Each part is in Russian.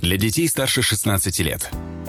Для детей старше 16 лет.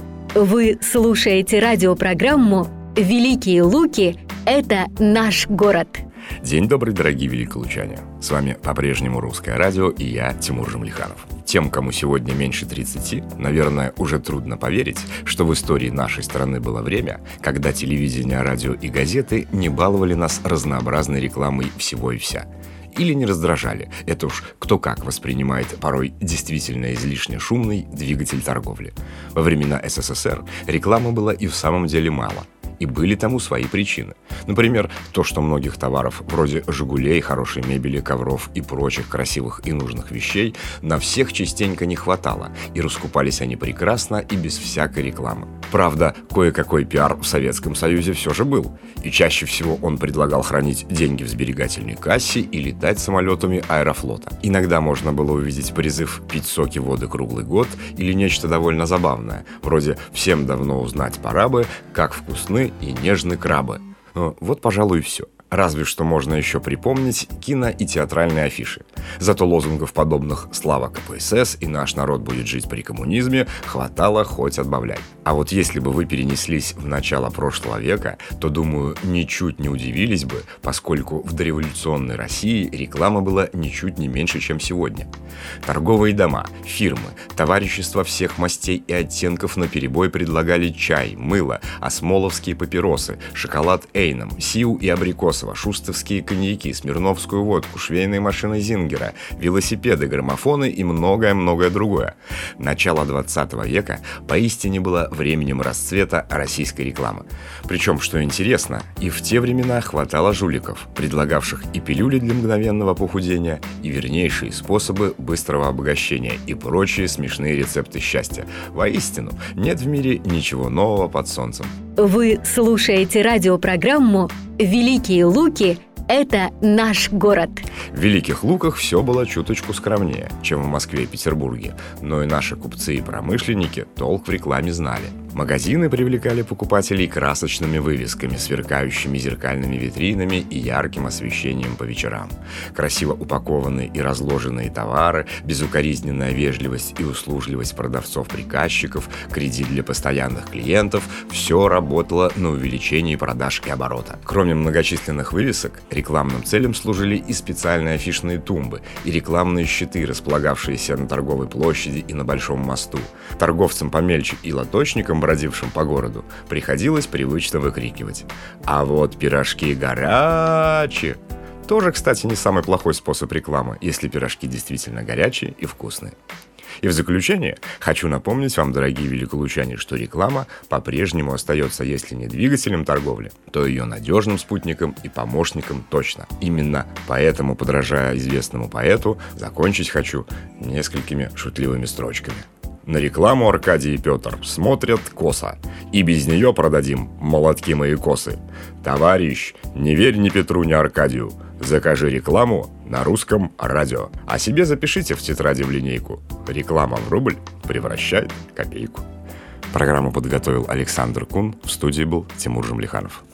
Вы слушаете радиопрограмму «Великие Луки – это наш город». День добрый, дорогие великолучане. С вами по-прежнему Русское радио и я, Тимур Жумлиханов. Тем, кому сегодня меньше 30, наверное, уже трудно поверить, что в истории нашей страны было время, когда телевидение, радио и газеты не баловали нас разнообразной рекламой всего и вся. Или не раздражали. Это уж кто как воспринимает порой действительно излишне шумный двигатель торговли. Во времена СССР рекламы было и в самом деле мало. И были тому свои причины. Например, то, что многих товаров, вроде «Жигулей», хорошей мебели, ковров и прочих красивых и нужных вещей, на всех частенько не хватало, и раскупались они прекрасно и без всякой рекламы. Правда, кое-какой пиар в Советском Союзе все же был, и чаще всего он предлагал хранить деньги в сберегательной кассе и летать самолетами Аэрофлота. Иногда можно было увидеть призыв пить соки воды круглый год или нечто довольно забавное, вроде «Всем давно узнать пора бы, как вкусны и нежны крабы». Вот, пожалуй, и все. Разве что можно еще припомнить кино и театральные афиши. Зато лозунгов подобных «Слава КПСС» и «Наш народ будет жить при коммунизме» хватало хоть отбавляй. А вот если бы вы перенеслись в начало прошлого века, то, думаю, ничуть не удивились бы, поскольку в дореволюционной России реклама была ничуть не меньше, чем сегодня. Торговые дома, фирмы, товарищества всех мастей и оттенков наперебой предлагали чай, мыло, осмоловские папиросы, шоколад Эйном, сиу и абрикосово, шустовские коньяки, смирновскую водку, швейные машины Зингера, велосипеды, граммофоны и многое-многое другое. Начало 20 века поистине было временем расцвета российской рекламы. Причем, что интересно, и в те времена хватало жуликов, предлагавших и пилюли для мгновенного похудения, и вернейшие способы быстрого обогащения, и прочие смешные рецепты счастья. Воистину, нет в мире ничего нового под солнцем. Вы слушаете радиопрограмму «Великие Луки – это наш город». В Великих Луках все было чуточку скромнее, чем в Москве и Петербурге, но и наши купцы и промышленники толк в рекламе знали. Магазины привлекали покупателей красочными вывесками, сверкающими зеркальными витринами и ярким освещением по вечерам. Красиво упакованные и разложенные товары, безукоризненная вежливость и услужливость продавцов-приказчиков, кредит для постоянных клиентов – все работало на увеличение продаж и оборота. Кроме многочисленных вывесок, рекламным целям служили и специальные афишные тумбы, и рекламные щиты, располагавшиеся на торговой площади и на Большом мосту. Торговцам помельче и лоточникам, бродившим по городу, приходилось привычно выкрикивать: «А вот пирожки горячие!» Тоже, кстати, не самый плохой способ рекламы, если пирожки действительно горячие и вкусные. И в заключение хочу напомнить вам, дорогие великолучане, что реклама по-прежнему остается, если не двигателем торговли, то ее надежным спутником и помощником точно. Именно поэтому, подражая известному поэту, закончить хочу несколькими шутливыми строчками. На рекламу Аркадий и Петр смотрят косо, и без нее продадим молотки мои косы. Товарищ, не верь ни Петру, ни Аркадию, закажи рекламу на Русском радио. А себе запишите в тетради в линейку: реклама в рубль превращает копейку. Программу подготовил Александр Кун, в студии был Тимур Жумлиханов.